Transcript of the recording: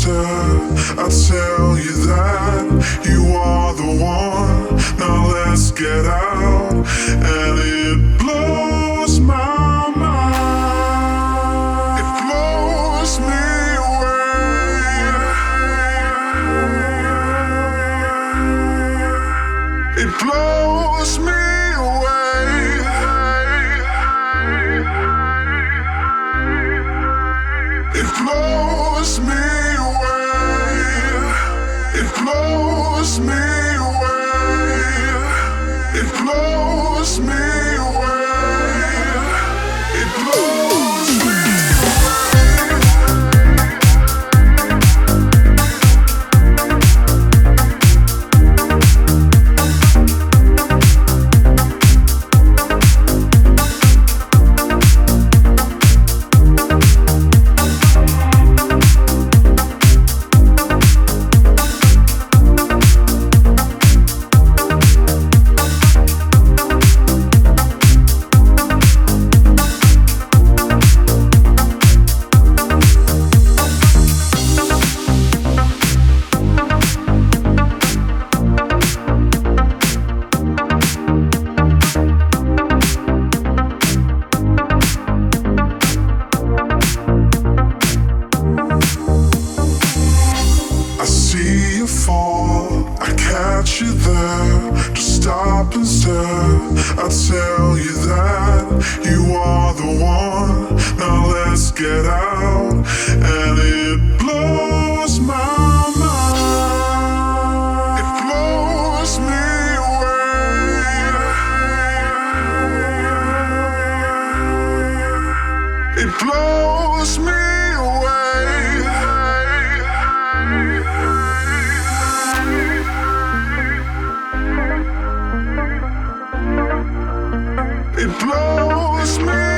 deserve. I tell you that you are the one. Now let's get out, and it blows my mind. It blows me away. It blows me away. It blows me away. It blows me away. It blows me away. It blows me you there, just stop and stare. I tell you that you are the one. Now let's get out, and it blows my mind. It blows me away. It blows me away. It blows me